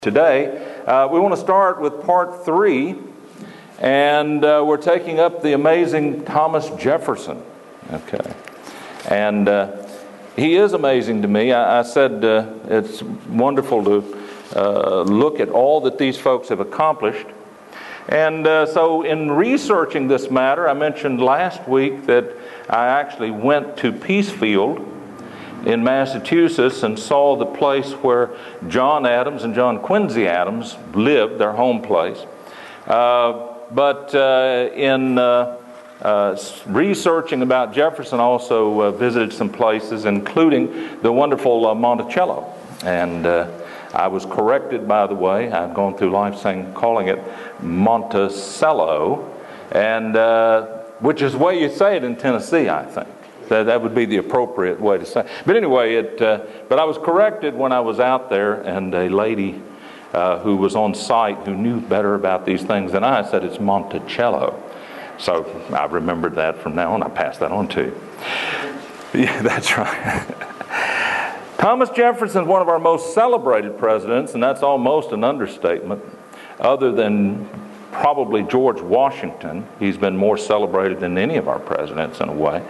Today, we want to start with part 3, and we're taking up the amazing Thomas Jefferson. Okay, and he is amazing to me. I said it's wonderful to look at all that these folks have accomplished. And so in researching this matter, I mentioned last week that I actually went to Peacefield in Massachusetts and saw the place where John Adams and John Quincy Adams lived, their home place. But in researching about Jefferson, I also visited some places, including the wonderful Monticello. And I was corrected, by the way. I've gone through life calling it Monticello, and which is the way you say it in Tennessee, I think. That would be the appropriate way to say it. But anyway, but I was corrected when I was out there, and a lady who was on site who knew better about these things than I said it's Monticello. So I remembered that from now on. I passed that on to you. Yeah, that's right. Thomas Jefferson is one of our most celebrated presidents, and that's almost an understatement. Other than probably George Washington, he's been more celebrated than any of our presidents in a way.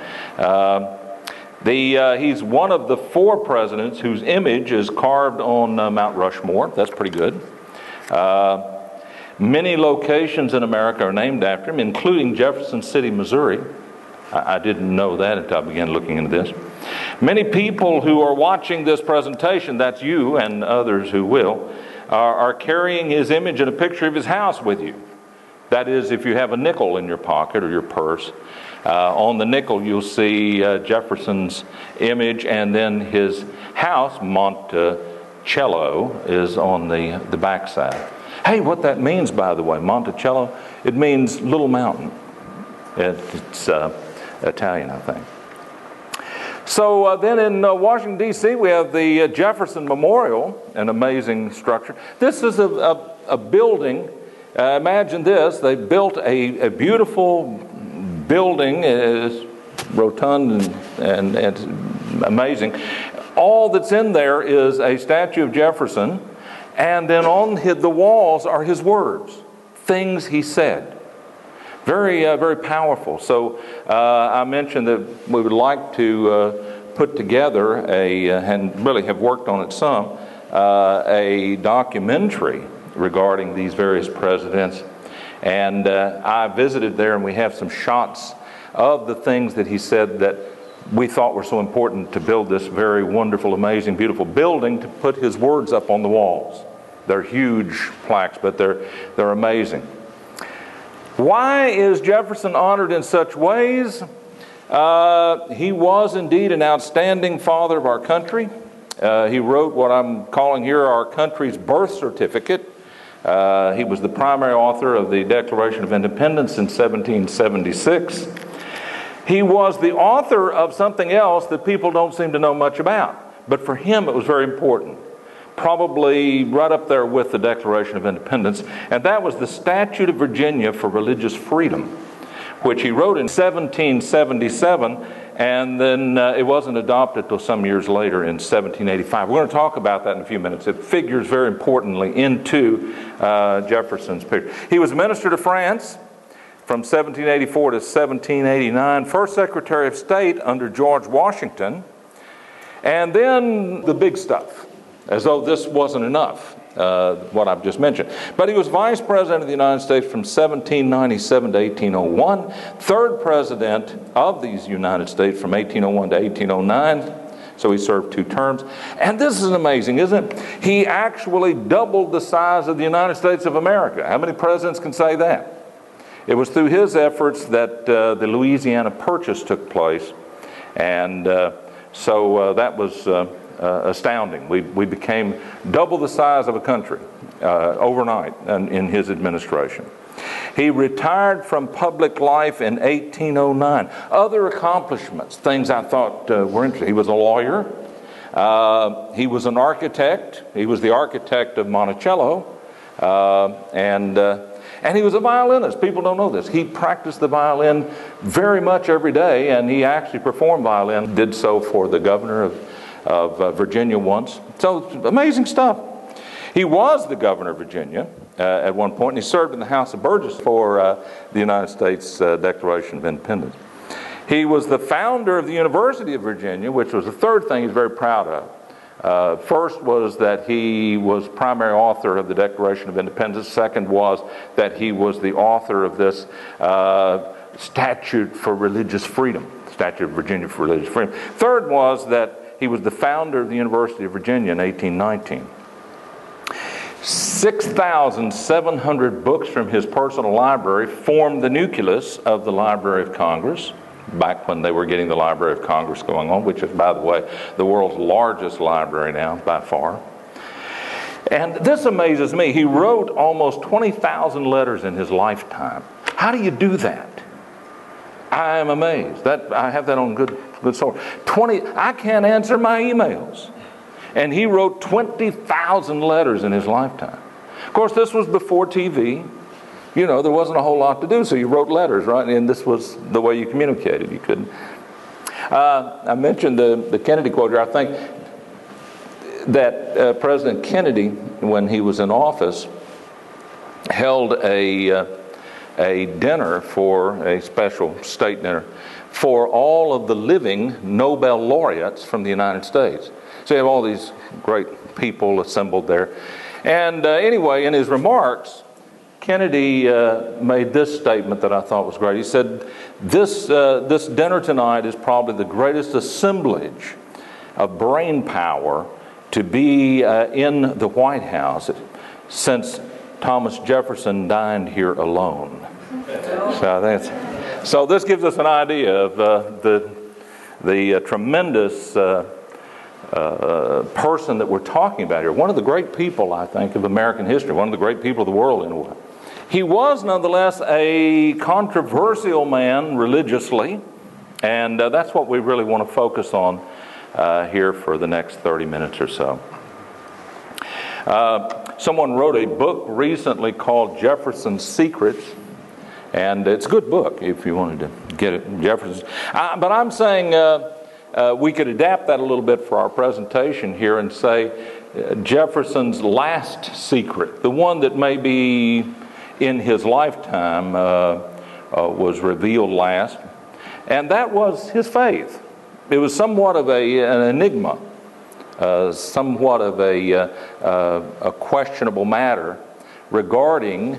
He's one of the 4 presidents whose image is carved on Mount Rushmore. That's pretty good. Many locations in America are named after him, including Jefferson City, Missouri. I didn't know that until I began looking into this. Many people who are watching this presentation, that's you and others who will, are carrying his image and a picture of his house with you. That is, if you have a nickel in your pocket or your purse, on the nickel you'll see Jefferson's image, and then his house, Monticello, is on the backside. Hey, what that means, by the way, Monticello, it means little mountain. It's Italian, I think. So then in Washington, D.C., we have the Jefferson Memorial, an amazing structure. This is a building. Imagine this. They built a beautiful building. It's rotund and it's amazing. All that's in there is a statue of Jefferson, and then on the walls are his words, things he said. Very, very powerful. So I mentioned that we would like to put together and really have worked on it some, a documentary regarding these various presidents. And I visited there, and we have some shots of the things that he said that we thought were so important to build this very wonderful, amazing, beautiful building, to put his words up on the walls. They're huge plaques, but they're amazing. Why is Jefferson honored in such ways? He was indeed an outstanding father of our country. He wrote what I'm calling here our country's birth certificate. He was the primary author of the Declaration of Independence in 1776. He was the author of something else that people don't seem to know much about, but for him it was very important. Probably right up there with the Declaration of Independence, and that was the Statute of Virginia for Religious Freedom, which he wrote in 1777, and then it wasn't adopted until some years later in 1785. We're going to talk about that in a few minutes. It figures very importantly into Jefferson's picture. He was Minister to France from 1784 to 1789, first Secretary of State under George Washington, and then the big stuff, as though this wasn't enough, what I've just mentioned. But he was Vice President of the United States from 1797 to 1801, third President of these United States from 1801 to 1809, so he served 2 terms. And this is amazing, isn't it? He actually doubled the size of the United States of America. How many presidents can say that? It was through his efforts that the Louisiana Purchase took place, and so that was astounding. We became double the size of a country overnight in his administration. He retired from public life in 1809. Other accomplishments, things I thought were interesting. He was a lawyer. He was an architect. He was the architect of Monticello. And he was a violinist. People don't know this. He practiced the violin very much every day, and he actually performed violin. Did so for the governor of Virginia once. So amazing stuff. He was the governor of Virginia at one point, and he served in the House of Burgesses for the United States Declaration of Independence. He was the founder of the University of Virginia, which was the third thing he's very proud of. First was that he was primary author of the Declaration of Independence. Second was that he was the author of this statute for religious freedom, Statute of Virginia for religious freedom. Third was that he was the founder of the University of Virginia in 1819. 6,700 books from his personal library formed the nucleus of the Library of Congress, back when they were getting the Library of Congress going on, which is, by the way, the world's largest library now, by far. And this amazes me. He wrote almost 20,000 letters in his lifetime. How do you do that? I am amazed. I have that on good source. I can't answer my emails. And he wrote 20,000 letters in his lifetime. Of course, this was before TV. You know, there wasn't a whole lot to do, so you wrote letters, right? And this was the way you communicated. You couldn't. I mentioned the Kennedy quote here. I think that President Kennedy, when he was in office, held a dinner for a special state dinner for all of the living Nobel laureates from the United States. So you have all these great people assembled there. And anyway, in his remarks, Kennedy made this statement that I thought was great. He said, this dinner tonight is probably the greatest assemblage of brain power to be in the White House since Thomas Jefferson dined here alone. So this gives us an idea of the tremendous person that we're talking about here. One of the great people, I think, of American history. One of the great people of the world, in a way. He was, nonetheless, a controversial man religiously, and that's what we really want to focus on here for the next 30 minutes or so. Someone wrote a book recently called Jefferson's Secrets, and it's a good book if you wanted to get it. Jefferson's. But I'm saying we could adapt that a little bit for our presentation here and say Jefferson's last secret, the one that maybe in his lifetime was revealed last, and that was his faith. It was somewhat of an enigma, somewhat of a questionable matter regarding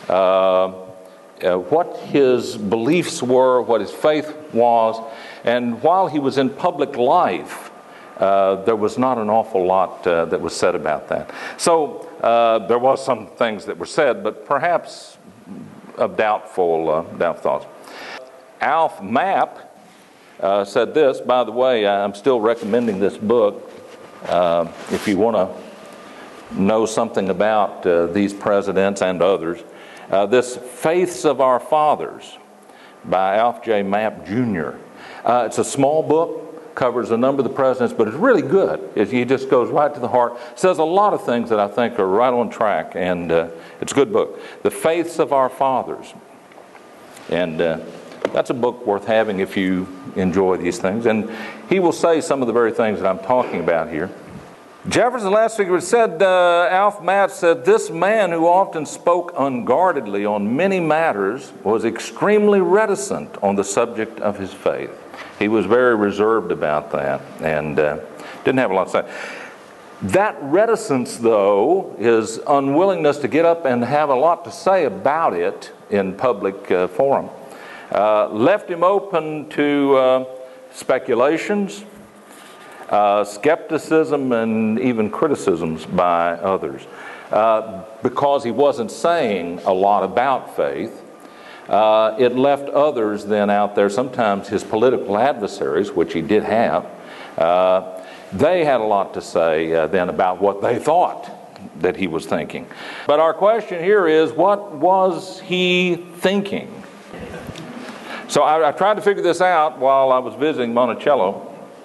what his beliefs were, what his faith was, and while he was in public life, there was not an awful lot that was said about that. So there was some things that were said, but perhaps of doubtful thoughts. Alf Mapp said this. By the way, I'm still recommending this book. If you want to know something about these presidents and others, this Faiths of Our Fathers by Alf J. Mapp, Jr. It's a small book. Covers a number of the presidents, but it's really good. He just goes right to the heart. Says a lot of things that I think are right on track, and it's a good book. The Faiths of Our Fathers. And that's a book worth having if you enjoy these things. And he will say some of the very things that I'm talking about here. Jefferson's last figure said, Alf Mapp said, this man who often spoke unguardedly on many matters was extremely reticent on the subject of his faith. He was very reserved about that and didn't have a lot to say. That reticence, though, his unwillingness to get up and have a lot to say about it in public forum, left him open to speculations, skepticism, and even criticisms by others. Because he wasn't saying a lot about faith, it left others then out there, sometimes his political adversaries, which he did have, they had a lot to say then about what they thought that he was thinking. But our question here is, what was he thinking? So I tried to figure this out while I was visiting Monticello.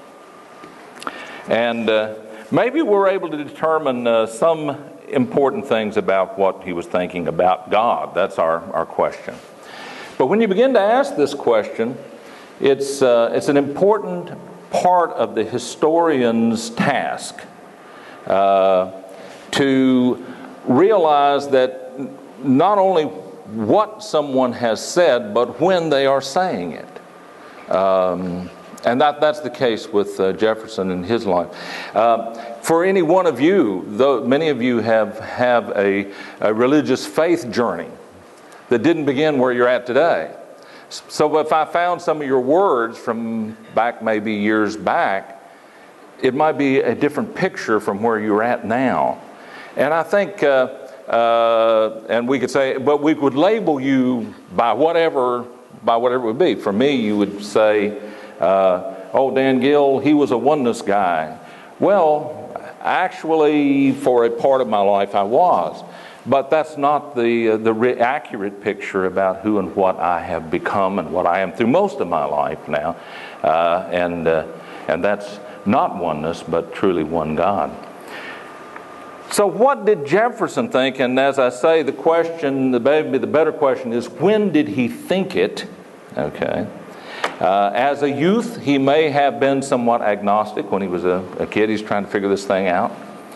And maybe we're able to determine some important things about what he was thinking about God. That's our question. But when you begin to ask this question, it's an important part of the historian's task to to realize that not only what someone has said, but when they are saying it. And that's the case with Jefferson in his life. For any one of you, though many of you have a religious faith journey that didn't begin where you're at today. So if I found some of your words from back maybe years back, it might be a different picture from where you're at now. And I think, and we could say, but we would label you by whatever it would be. For me, you would say, oh, Dan Gill, he was a oneness guy. Well, actually, for a part of my life, I was. But that's not the accurate picture about who and what I have become and what I am through most of my life now. And that's not oneness, but truly one God. So what did Jefferson think? And as I say, the better question is, when did he think it? Okay. As a youth, he may have been somewhat agnostic. When he was a kid, he's trying to figure this thing out.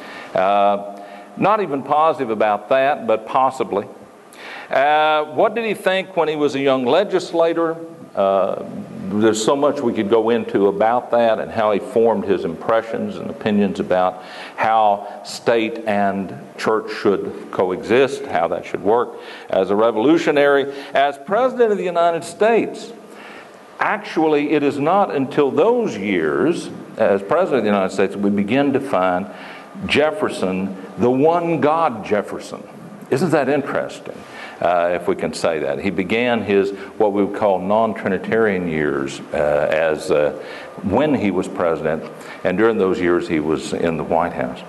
Not even positive about that, but possibly. What did he think when he was a young legislator? There's so much we could go into about that and how he formed his impressions and opinions about how state and church should coexist, how that should work. As a revolutionary, as President of the United States, actually it is not until those years, as President of the United States, we begin to find Jefferson, the one God Jefferson. Isn't that interesting? If we can say that. He began his, what we would call non-Trinitarian years when he was president, and during those years he was in the White House.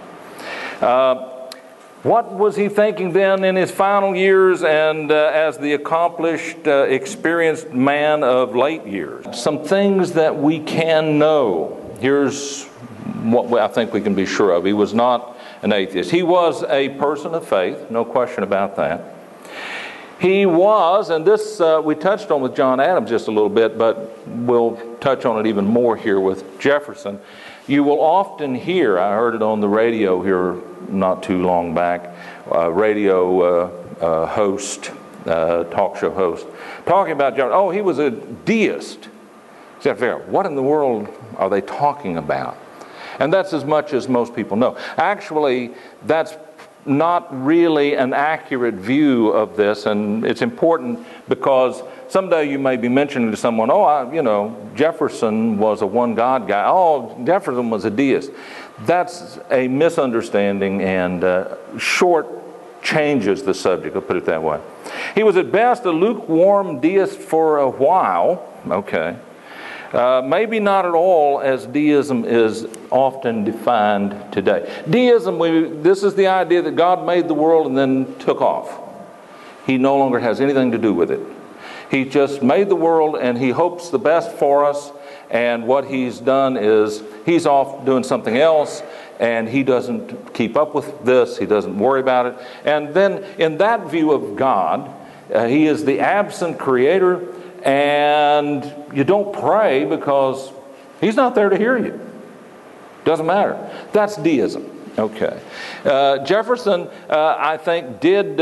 What was he thinking then in his final years and as the accomplished, experienced man of late years? Some things that we can know. Here's what I think we can be sure of. He was not an atheist. He was a person of faith, no question about that. He was, and this we touched on with John Adams just a little bit, but we'll touch on it even more here with Jefferson. You will often hear, I heard it on the radio here not too long back, radio host, talk show host, talking about Jefferson. Oh, he was a deist. So you have to figure out, what in the world are they talking about? And that's as much as most people know. Actually, that's not really an accurate view of this, and it's important because someday you may be mentioning to someone, Jefferson was a one God guy. Oh, Jefferson was a deist. That's a misunderstanding and short changes the subject, I'll put it that way. He was at best a lukewarm deist for a while, okay. Maybe not at all as deism is often defined today. Deism, this is the idea that God made the world and then took off. He no longer has anything to do with it. He just made the world and he hopes the best for us, and what he's done is he's off doing something else, and he doesn't keep up with this, he doesn't worry about it. And then in that view of God, he is the absent creator, and you don't pray because he's not there to hear you. Doesn't matter. That's deism. Okay. Jefferson, I think, did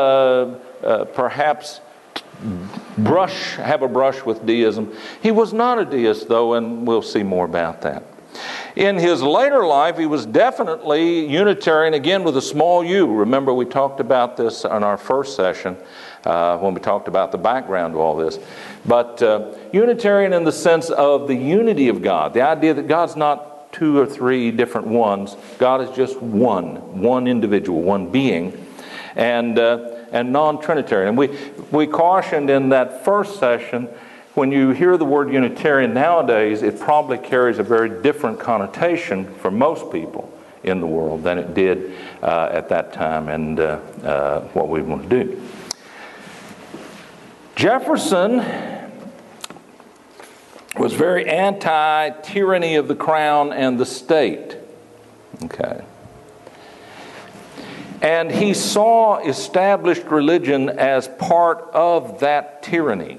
perhaps have a brush with deism. He was not a deist, though, and we'll see more about that. In his later life, he was definitely Unitarian, again with a small u. Remember, we talked about this in our first session when we talked about the background to all this. But Unitarian in the sense of the unity of God, the idea that God's not two or three different ones. God is just one individual, one being, and non-Trinitarian. And we cautioned in that first session, when you hear the word Unitarian nowadays, it probably carries a very different connotation for most people in the world than it did at that time, and what we want to do. Jefferson was very anti-tyranny of the crown and the state. Okay. And he saw established religion as part of that tyranny.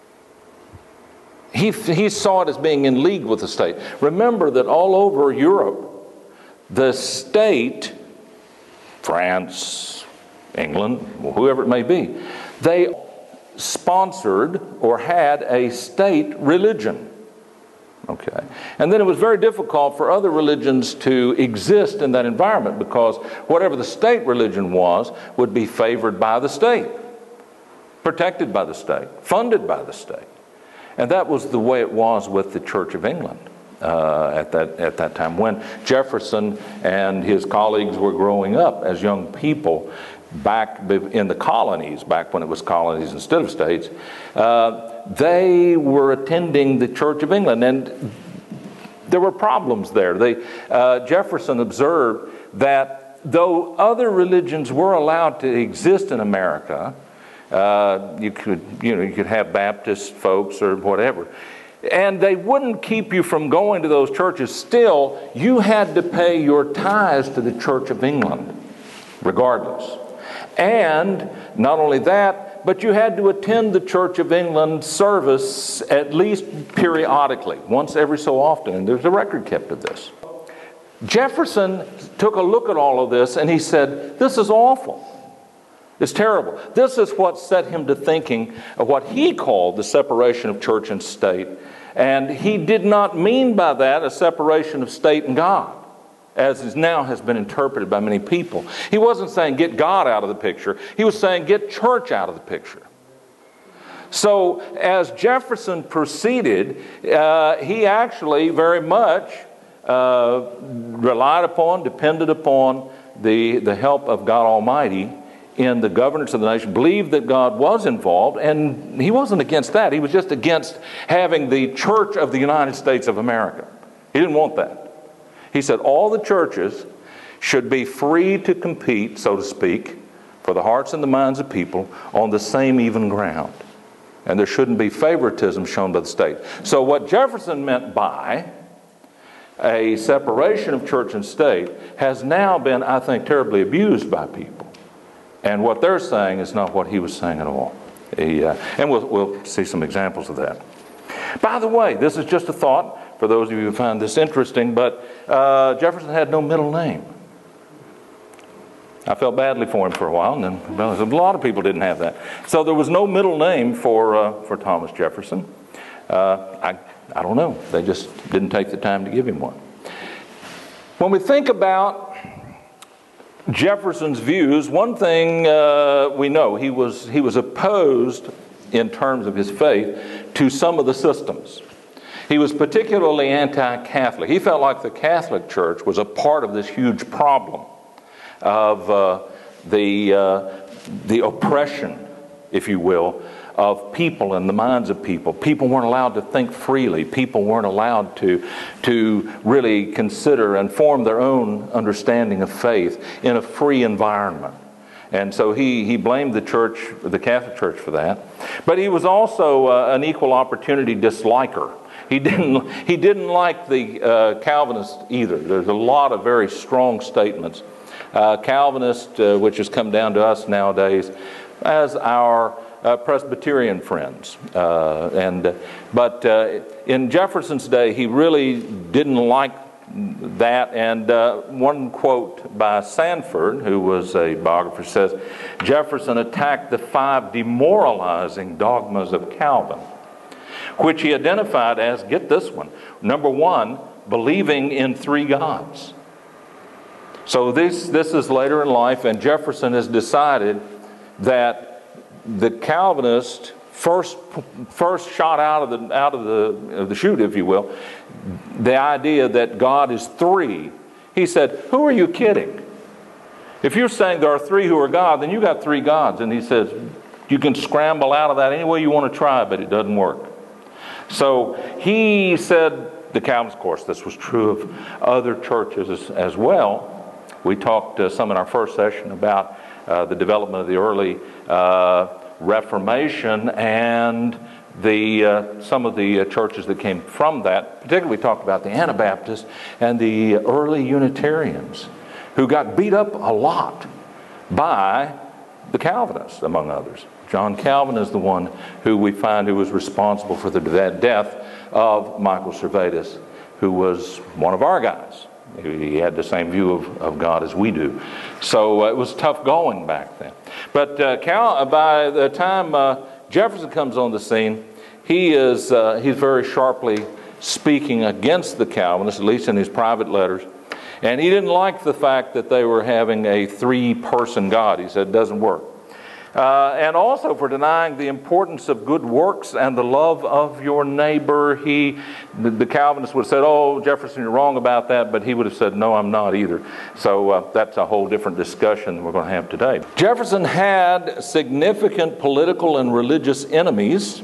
He saw it as being in league with the state. Remember that all over Europe, the state France, England, whoever it may be, they sponsored or had a state religion. Okay. And then it was very difficult for other religions to exist in that environment, because whatever the state religion was would be favored by the state, protected by the state, funded by the state. And that was the way it was with the Church of England at that time. When Jefferson and his colleagues were growing up as young people back in the colonies, back when it was colonies instead of states, they were attending the Church of England, and there were problems there. Jefferson observed that though other religions were allowed to exist in America, you could have Baptist folks or whatever, and they wouldn't keep you from going to those churches. Still, you had to pay your tithes to the Church of England, regardless. And not only that, but you had to attend the Church of England service at least periodically, once every so often, and there's a record kept of this. Jefferson took a look at all of this and he said, this is awful. It's terrible. This is what set him to thinking of what he called the separation of church and state. And he did not mean by that a separation of state and God, as is now has been interpreted by many people. He wasn't saying get God out of the picture. He was saying get church out of the picture. So as Jefferson proceeded, he actually very much relied upon, depended upon the help of God Almighty in the governance of the nation, believed that God was involved, and he wasn't against that. He was just against having the Church of the United States of America. He didn't want that. He said all the churches should be free to compete, so to speak, for the hearts and the minds of people on the same even ground. And there shouldn't be favoritism shown by the state. So what Jefferson meant by a separation of church and state has now been, I think, terribly abused by people. And what they're saying is not what he was saying at all. And we'll see some examples of that. By the way, this is just a thought for those of you who find this interesting, but Jefferson had no middle name. I felt badly for him for a while, and then a lot of people didn't have that. So there was no middle name for Thomas Jefferson. I don't know. They just didn't take the time to give him one. When we think about Jefferson's views, one thing we know, he was opposed in terms of his faith to some of the systems. He was particularly anti-Catholic. He felt like the Catholic Church was a part of this huge problem of the oppression, if you will, of people and the minds of people. People weren't allowed to think freely. People weren't allowed to really consider and form their own understanding of faith in a free environment. And so he blamed the church, the Catholic Church, for that. But he was also an equal opportunity disliker. He didn't like the Calvinists either. There's a lot of very strong statements. Calvinist, which has come down to us nowadays as our Presbyterian friends. But in Jefferson's day, he really didn't like that. And one quote by Sanford, who was a biographer, says, Jefferson attacked the 5 demoralizing dogmas of Calvin, which he identified as, get this one, number 1, believing in 3 gods. So this is later in life, and Jefferson has decided that the Calvinist first shot out of the chute, if you will, the idea that God is 3. He said, who are you kidding? If you're saying there are 3 who are God, then you got 3 gods. And he says, you can scramble out of that any way you want to try, but it doesn't work. So he said, the Calvinists, of course, this was true of other churches as well. We talked some in our first session about the development of the early Reformation and some of the churches that came from that. Particularly we talked about the Anabaptists and the early Unitarians, who got beat up a lot by the Calvinists, among others. John Calvin is the one who we find who was responsible for the death of Michael Servetus, who was one of our guys He had the same view of God as we do. So it was tough going back then. But by the time Jefferson comes on the scene, he's very sharply speaking against the Calvinists, at least in his private letters. And he didn't like the fact that they were having a three-person God. He said it doesn't work. And also for denying the importance of good works and the love of your neighbor. The Calvinists would have said, oh, Jefferson, you're wrong about that, but he would have said, no, I'm not either. So that's a whole different discussion we're going to have today. Jefferson had significant political and religious enemies.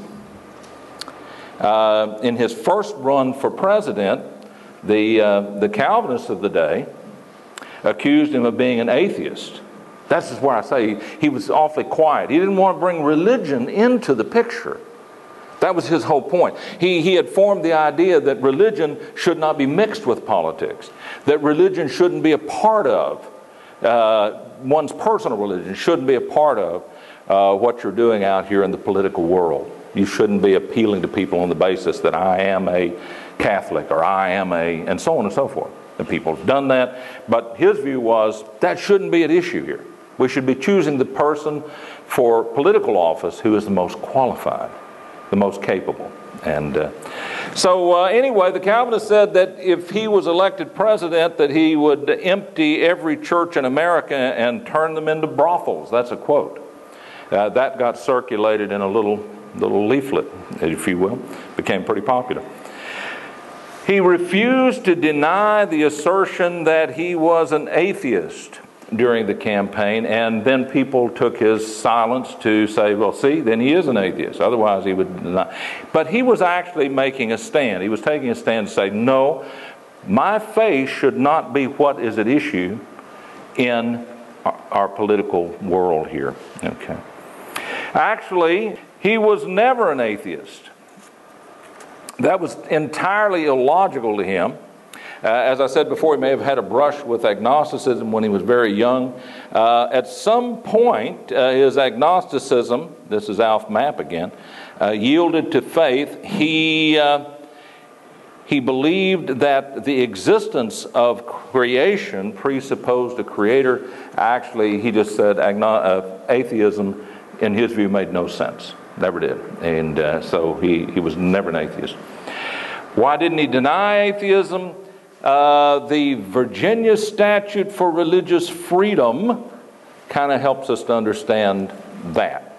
In his first run for president, the Calvinists of the day accused him of being an atheist. That's just where I say he was awfully quiet. He didn't want to bring religion into the picture. That was his whole point. He had formed the idea that religion should not be mixed with politics, that religion shouldn't be a part of, one's personal religion shouldn't be a part of what you're doing out here in the political world. You shouldn't be appealing to people on the basis that I am a Catholic or I am and so on and so forth. And people have done that. But his view was that shouldn't be an issue here. We should be choosing the person for political office who is the most qualified, the most capable. And so anyway, the Calvinists said that if he was elected president, that he would empty every church in America and turn them into brothels. That's a quote. That got circulated in a little leaflet, if you will. Became pretty popular. He refused to deny the assertion that he was an atheist during the campaign, and then people took his silence to say, well, see, then he is an atheist. Otherwise, he would deny. But he was actually making a stand. He was taking a stand to say, no, my faith should not be what is at issue in our political world here. Okay. Actually, he was never an atheist. That was entirely illogical to him. As I said before, he may have had a brush with agnosticism when he was very young. At some point, his agnosticism, this is Alf Mapp again, yielded to faith. He believed that the existence of creation presupposed a creator. Actually, he just said atheism, in his view, made no sense. Never did. And so he was never an atheist. Why didn't he deny atheism? The Virginia Statute for Religious Freedom kind of helps us to understand that.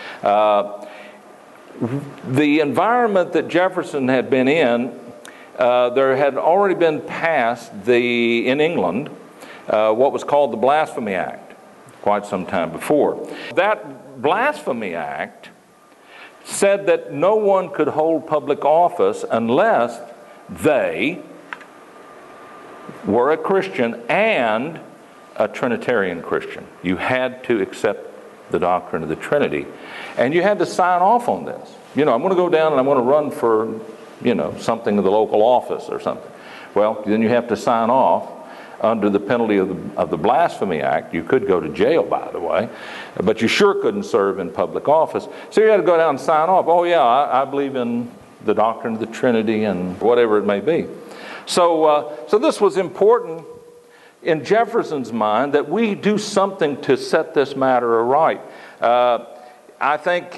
The environment that Jefferson had been in, there had already been passed in England what was called the Blasphemy Act quite some time before. That Blasphemy Act said that no one could hold public office unless they were a Christian and a Trinitarian Christian. You had to accept the doctrine of the Trinity, and you had to sign off on this. I'm going to go down and I'm going to run for, something in the local office or something. Well, then you have to sign off under the penalty of the Blasphemy Act. You could go to jail, by the way, but you sure couldn't serve in public office. So you had to go down and sign off. Oh yeah, I believe in the doctrine of the Trinity and whatever it may be. So this was important in Jefferson's mind, that we do something to set this matter right. I think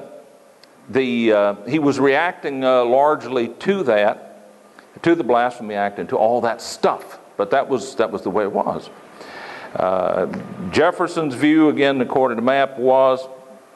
he was reacting largely to that, to the Blasphemy Act and to all that stuff. But that was the way it was. Jefferson's view, again, according to Mapp, was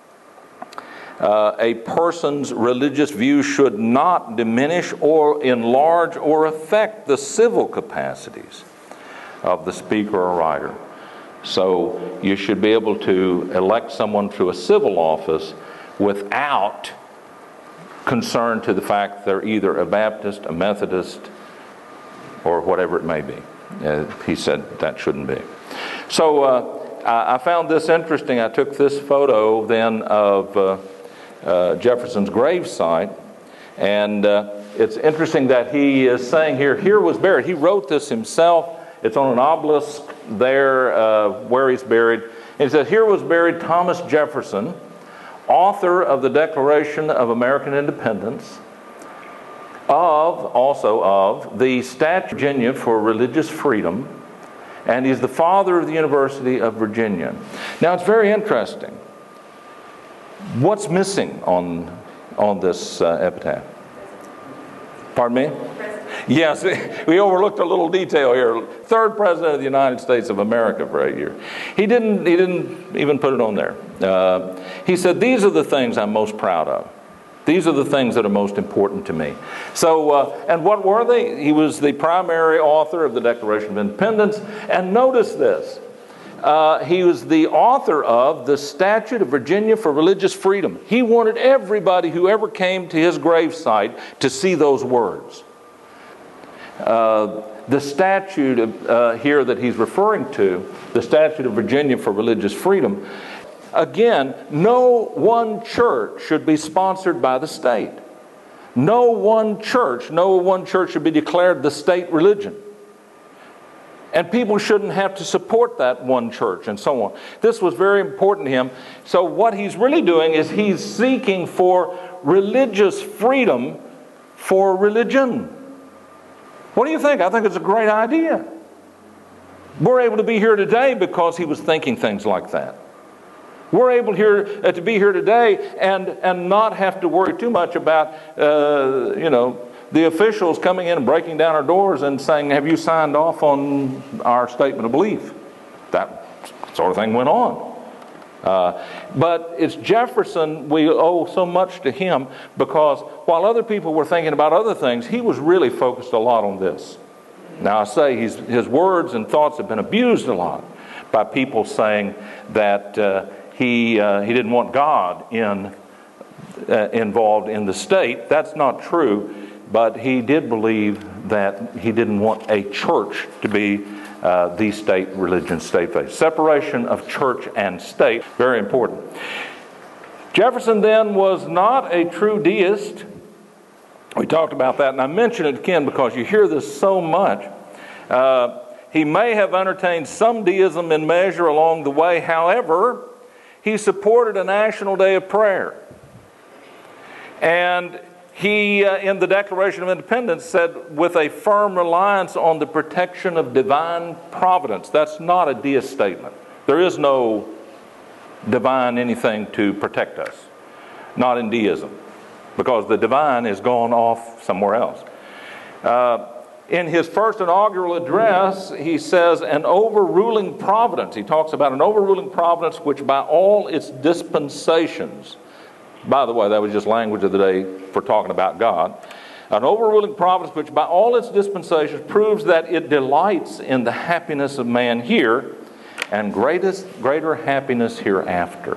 a person's religious view should not diminish or enlarge or affect the civil capacities of the speaker or writer. So you should be able to elect someone to a civil office without concern to the fact they're either a Baptist, a Methodist, or whatever it may be. He said that shouldn't be. So I found this interesting. I took this photo then of Jefferson's gravesite, and it's interesting that he is saying here was buried. He wrote this himself. It's on an obelisk there where he's buried. And he says, here was buried Thomas Jefferson, author of the Declaration of American Independence, of the Statute of Virginia for Religious Freedom, and he's the father of the University of Virginia. Now, it's very interesting. What's missing on this epitaph? Pardon me? Yes, we overlooked a little detail here. Third President of the United States of America for 8 years. He didn't even put it on there. He said, these are the things I'm most proud of. These are the things that are most important to me. So, and what were they? He was the primary author of the Declaration of Independence. And notice this. He was the author of the Statute of Virginia for Religious Freedom. He wanted everybody who ever came to his gravesite to see those words. The statute here that he's referring to, the Statute of Virginia for Religious Freedom, again, no one church should be sponsored by the state. No one church should be declared the state religion. And people shouldn't have to support that one church and so on. This was very important to him. So what he's really doing is he's seeking for religious freedom for religion. What do you think? I think it's a great idea. We're able to be here today because he was thinking things like that. We're able to be here today and not have to worry too much about the officials coming in and breaking down our doors and saying, have you signed off on our statement of belief? That sort of thing went on. But it's Jefferson, we owe so much to him, because while other people were thinking about other things, he was really focused a lot on this. Now I say his words and thoughts have been abused a lot by people saying that he didn't want God involved in the state. That's not true, but he did believe that he didn't want a church to be the state religion, state faith. Separation of church and state, very important. Jefferson then was not a true deist. We talked about that, and I mention it again because you hear this so much. He may have entertained some deism in measure along the way. However, he supported a national day of prayer. And he, in the Declaration of Independence, said, with a firm reliance on the protection of divine providence. That's not a deist statement. There is no divine anything to protect us. Not in deism. Because the divine is gone off somewhere else. In his first inaugural address, he says, an overruling providence. He talks about an overruling providence which by all its dispensations, by the way, that was just language of the day for talking about God. An overruling providence which by all its dispensations proves that it delights in the happiness of man here and greater happiness hereafter.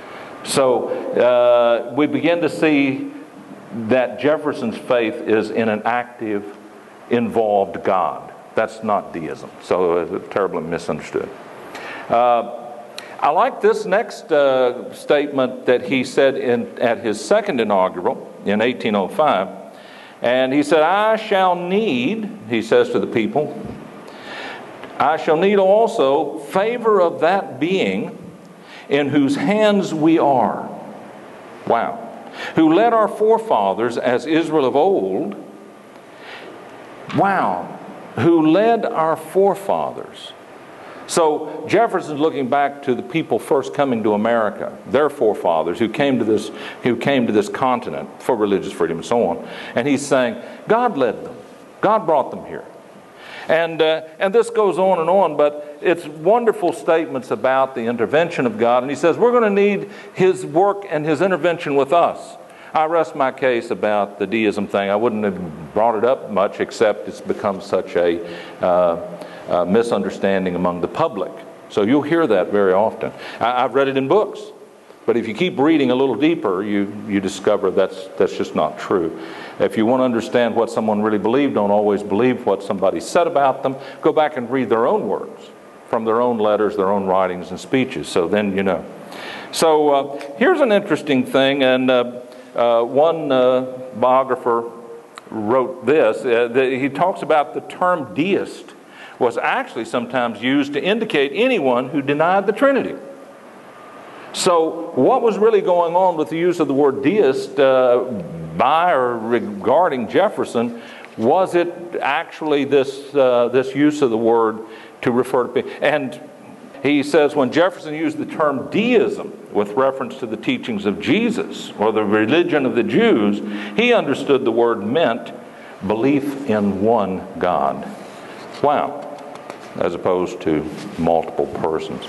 So we begin to see that Jefferson's faith is in an active, involved God. That's not deism. So it's terribly misunderstood. I like this next statement that he said at his second inaugural in 1805. And he said, I shall need, he says to the people, I shall need also favor of that being in whose hands we are. Wow. Who led our forefathers as Israel of old. Wow. Who led our forefathers. So Jefferson's looking back to the people first coming to America, their forefathers who came to this continent for religious freedom and so on. And he's saying, God led them. God brought them here. And this goes on, but it's wonderful statements about the intervention of God. And he says, we're going to need His work and His intervention with us. I rest my case about the deism thing. I wouldn't have brought it up much, except it's become such a misunderstanding among the public. So you'll hear that very often. I've read it in books. But if you keep reading a little deeper, you discover that's just not true. If you want to understand what someone really believed, don't always believe what somebody said about them. Go back and read their own words from their own letters, their own writings and speeches. So then you know. So here's an interesting thing, and one biographer wrote this. He talks about the term deist was actually sometimes used to indicate anyone who denied the Trinity. So what was really going on with the use of the word deist by or regarding Jefferson, was it actually this use of the word to refer to people? And he says when Jefferson used the term deism with reference to the teachings of Jesus or the religion of the Jews, he understood the word meant belief in one God. Wow. As opposed to multiple persons.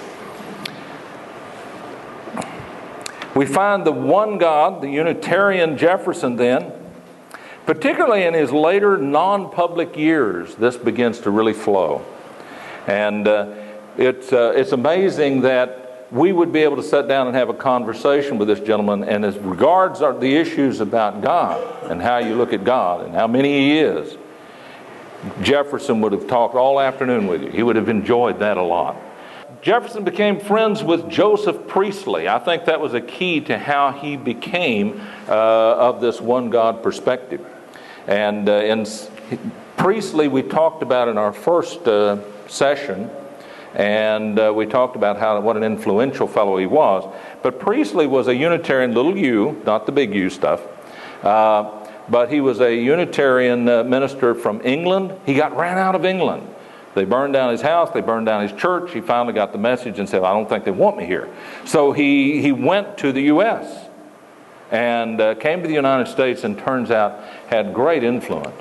We find the one God, the Unitarian Jefferson then, particularly in his later non-public years, this begins to really flow. And it's amazing that we would be able to sit down and have a conversation with this gentleman, and as regards the issues about God and how you look at God and how many He is, Jefferson would have talked all afternoon with you. He would have enjoyed that a lot. Jefferson became friends with Joseph Priestley. I think that was a key to how he became of this one God perspective. And in Priestley we talked about in our first session, and we talked about what an influential fellow he was. But Priestley was a Unitarian, little U, not the big U stuff. But he was a Unitarian minister from England. He got ran out of England. They burned down his house. They burned down his church. He finally got the message and said, I don't think they want me here. So he went to the U.S. and came to the United States, and turns out had great influence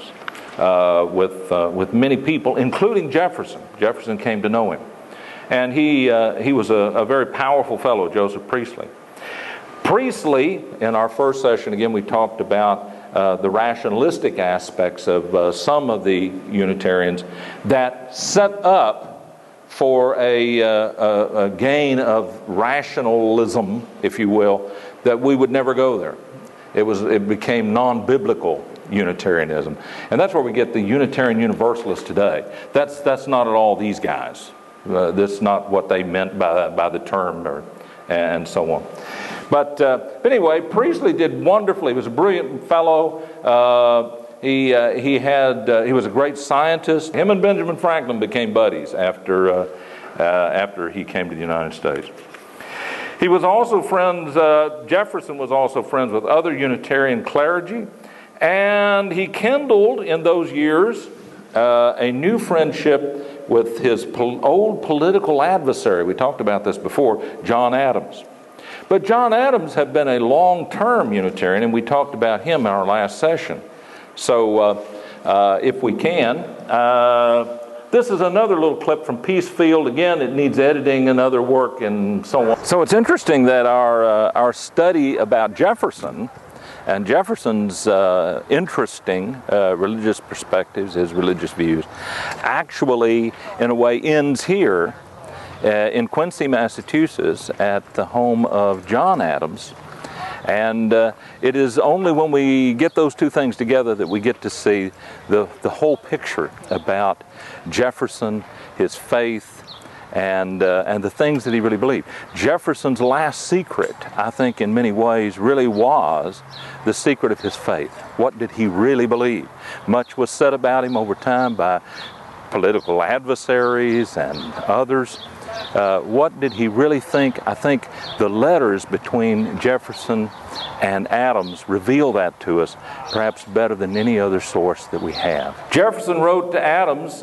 with many people, including Jefferson. Jefferson came to know him. And he was a very powerful fellow, Joseph Priestley. Priestley, in our first session, again, we talked about the rationalistic aspects of some of the Unitarians that set up for a gain of rationalism, if you will, that we would never go there. It became non-biblical Unitarianism, and that's where we get the Unitarian Universalists today. That's not at all these guys. That's not what they meant by the term, and so on. But anyway, Priestley did wonderfully. He was a brilliant fellow. He was a great scientist. Him and Benjamin Franklin became buddies after he came to the United States. He was also friends. Jefferson was also friends with other Unitarian clergy, and he kindled in those years a new friendship with his old political adversary. We talked about this before, John Adams. But John Adams had been a long-term Unitarian, and we talked about him in our last session. So if we can, this is another little clip from Peacefield. Again, it needs editing and other work and so on. So it's interesting that our study about Jefferson and Jefferson's interesting religious perspectives, his religious views, actually, in a way, ends here in Quincy, Massachusetts, at the home of John Adams. And it is only when we get those two things together that we get to see the whole picture about Jefferson, his faith, and the things that he really believed. Jefferson's last secret, I think, in many ways, really was the secret of his faith. What did he really believe? Much was said about him over time by political adversaries and others. What did he really think? I think the letters between Jefferson and Adams reveal that to us perhaps better than any other source that we have. Jefferson wrote to Adams,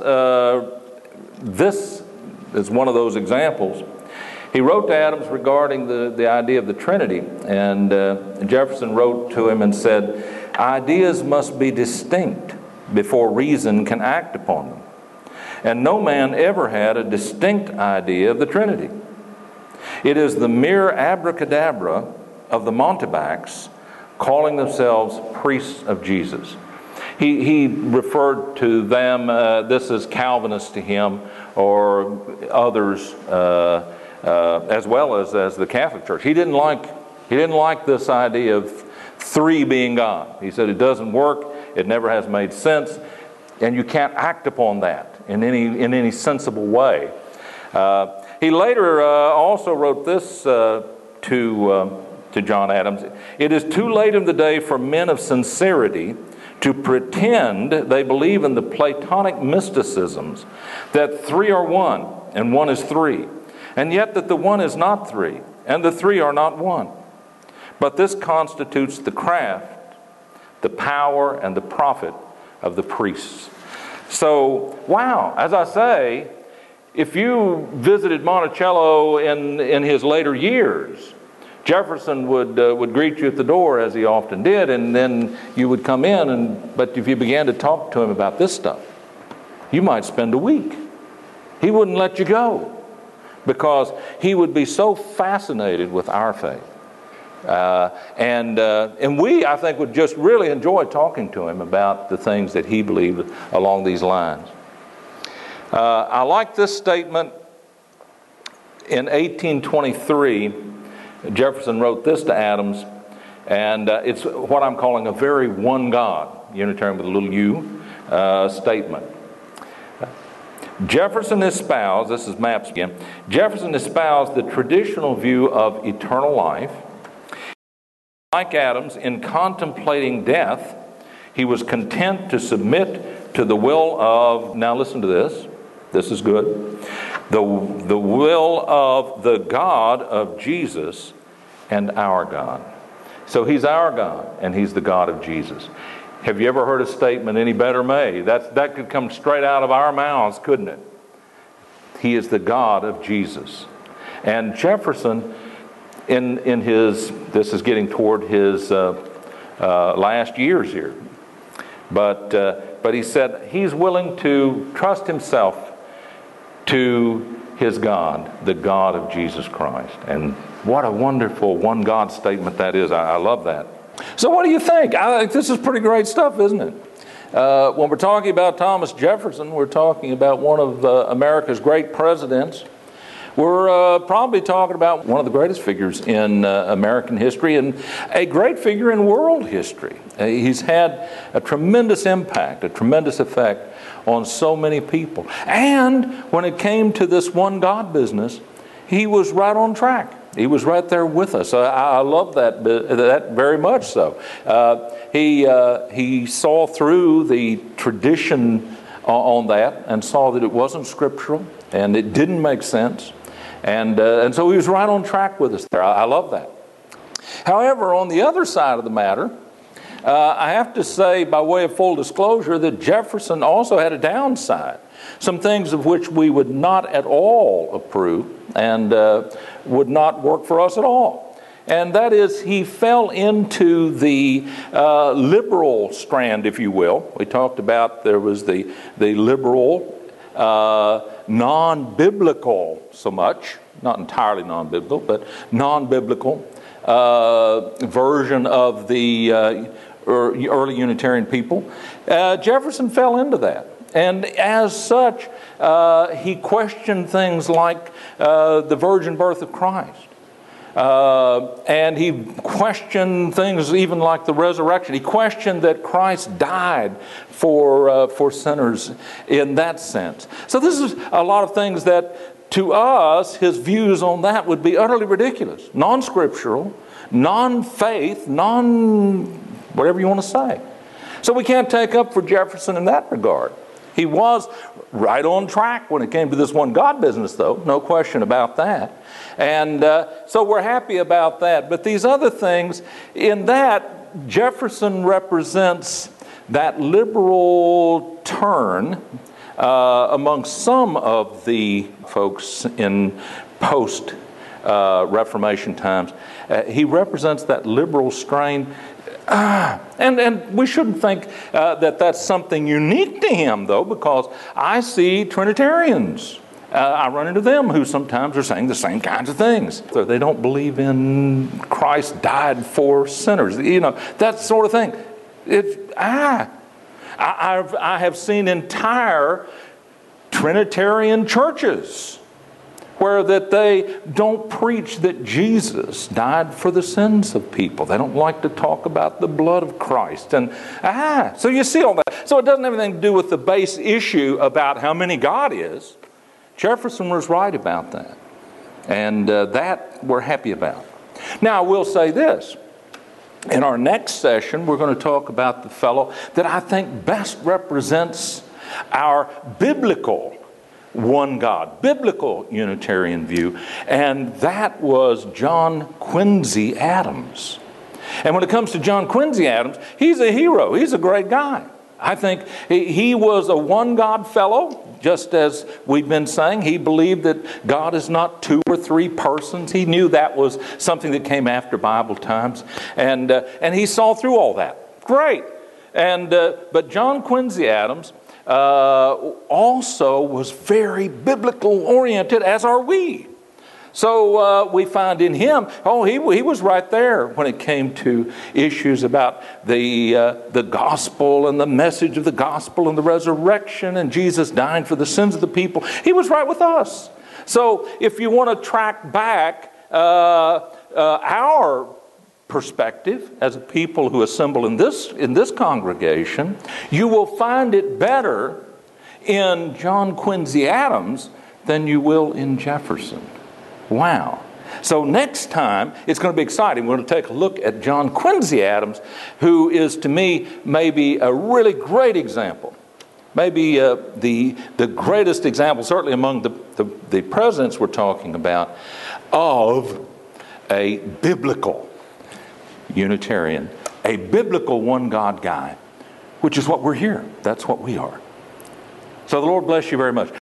this is one of those examples. He wrote to Adams regarding the idea of the Trinity, and Jefferson wrote to him and said, "Ideas must be distinct before reason can act upon them. And no man ever had a distinct idea of the Trinity. It is the mere abracadabra of the mountebanks calling themselves priests of Jesus." He referred to them, this is Calvinist to him, or others, as well as the Catholic Church. He didn't like this idea of three being God. He said it doesn't work, it never has made sense, and you can't act upon that in any sensible way. He later also wrote this to John Adams. "It is too late in the day for men of sincerity to pretend they believe in the Platonic mysticisms, that three are one and one is three, and yet that the one is not three and the three are not one. But this constitutes the craft the power and the profit of the priests. So, wow, as I say, if you visited Monticello in his later years, Jefferson would greet you at the door, as he often did, and then you would come in, but if you began to talk to him about this stuff, you might spend a week. He wouldn't let you go because he would be so fascinated with our faith. And we, I think, would just really enjoy talking to him about the things that he believed along these lines. I like this statement. In 1823, Jefferson wrote this to Adams, and it's what I'm calling a very one God, Unitarian with a little u, statement. Jefferson espoused, this is Maps again, Jefferson espoused the traditional view of eternal life. Like Adams, in contemplating death, he was content to submit to the will of, now listen to this is good, the will of the God of Jesus and our God. So he's our God, and he's the God of Jesus. Have you ever heard a statement any better made? That could come straight out of our mouths, couldn't it? He is the God of Jesus. And Jefferson, in his, this is getting toward his last years here, but he said he's willing to trust himself to his God, the God of Jesus Christ. And what a wonderful one God statement that is. I love that. So what do you think? I think this is pretty great stuff, isn't it? When we're talking about Thomas Jefferson, we're talking about one of America's great presidents. We're probably talking about one of the greatest figures in American history and a great figure in world history. He's had a tremendous impact, a tremendous effect on so many people. And when it came to this one God business, he was right on track. He was right there with us. I love that very much so. He saw through the tradition on that and saw that it wasn't scriptural and it didn't make sense. And so he was right on track with us there. I love that. However, on the other side of the matter, I have to say, by way of full disclosure, that Jefferson also had a downside. Some things of which we would not at all approve and would not work for us at all. And that is, he fell into the liberal strand, if you will. We talked about there was the liberal, non-biblical so much, not entirely non-biblical, but non-biblical version of the early Unitarian people. Jefferson fell into that. And as such, he questioned things like the virgin birth of Christ. And he questioned things even like the resurrection. He questioned that Christ died for sinners in that sense. So this is a lot of things that, to us, his views on that would be utterly ridiculous, non-scriptural, non-faith, whatever you want to say. So we can't take up for Jefferson in that regard. He was right on track when it came to this one God business, though, no question about that. And so we're happy about that. But these other things, in that, Jefferson represents that liberal turn among some of the folks in post-Reformation times. He represents that liberal strain. And we shouldn't think that that's something unique to him, though, because I see Trinitarians. I run into them who sometimes are saying the same kinds of things. So they don't believe in Christ died for sinners. You know, that sort of thing. I have seen entire Trinitarian churches where that they don't preach that Jesus died for the sins of people. They don't like to talk about the blood of Christ. And so you see all that. So it doesn't have anything to do with the base issue about how many God is. Jefferson was right about that. And that we're happy about. Now, I will say this. In our next session, we're going to talk about the fellow that I think best represents our biblical one God, biblical Unitarian view, and that was John Quincy Adams. And when it comes to John Quincy Adams, he's a hero. He's a great guy. I think he was a one-God fellow, just as we've been saying. He believed that God is not two or three persons. He knew that was something that came after Bible times. And he saw through all that. Great. But John Quincy Adams also was very biblical oriented, as are we. So we find in him, he was right there when it came to issues about the gospel and the message of the gospel and the resurrection and Jesus dying for the sins of the people. He was right with us. So if you want to track back our perspective as a people who assemble in this congregation, you will find it better in John Quincy Adams than you will in Jefferson. Wow. So next time, it's going to be exciting. We're going to take a look at John Quincy Adams, who is, to me, maybe a really great example. Maybe the greatest example, certainly among the presidents we're talking about, of a biblical Unitarian, a biblical one-God guy, which is what we're here. That's what we are. So the Lord bless you very much.